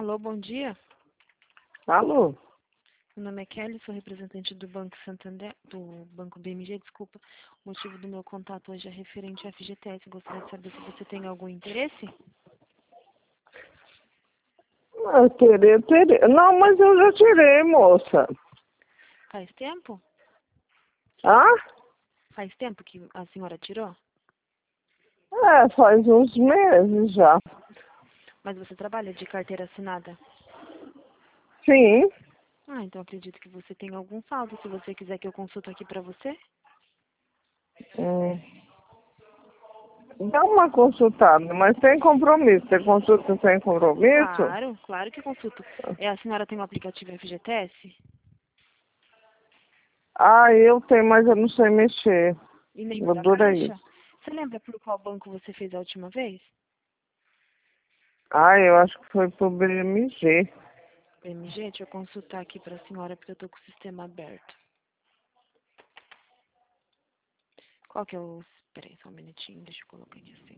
Alô, bom dia. Alô? Meu nome é Kelly, sou representante do Banco Santander, do Banco BMG, desculpa. O motivo do meu contato hoje é referente ao FGTS. Gostaria de saber se você tem algum interesse. Teria. Não, mas eu já tirei, moça. Faz tempo? Ah? Faz tempo que a senhora tirou? Faz uns meses já. Mas você trabalha de carteira assinada? Sim. Ah, então acredito que você tem algum saldo. Se você quiser que eu consulte aqui pra você. Hum. Dá uma consultada, mas sem compromisso. Você consulta sem compromisso? Claro, claro que consulto. A senhora tem o aplicativo FGTS? Eu tenho, mas eu não sei mexer. E nem o da Dura Caixa? isso. Você lembra por qual banco você fez a última vez? Eu acho que foi pro BMG. BMG, deixa eu consultar aqui pra senhora, porque eu tô com o sistema aberto. Qual que é o... Peraí, só um minutinho, deixa eu colocar aqui assim.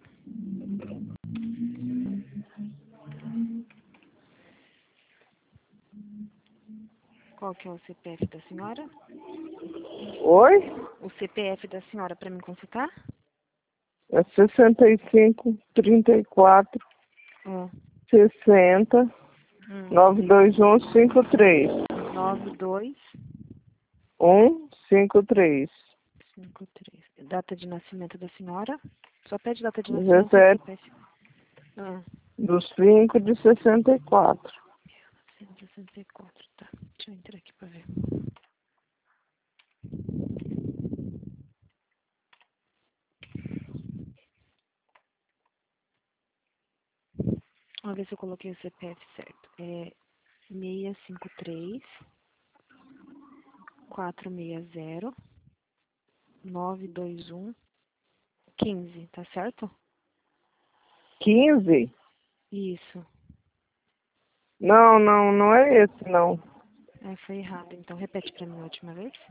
Qual que é o CPF da senhora? Oi? O CPF da senhora pra me consultar? É 65, 34, Ó, 60, 92153. 153. 9253. Data de nascimento da senhora? Só pede data de nascimento e 17 CPF. Ah, dos 5 de 64. 164, tá. Deixa eu entrar aqui pra ver. Vamos ver se eu coloquei o CPF certo. É 653 460 921 15, tá certo? 15? Isso. Não, não, não é esse, não. Foi errado. Então, repete pra mim a última vez.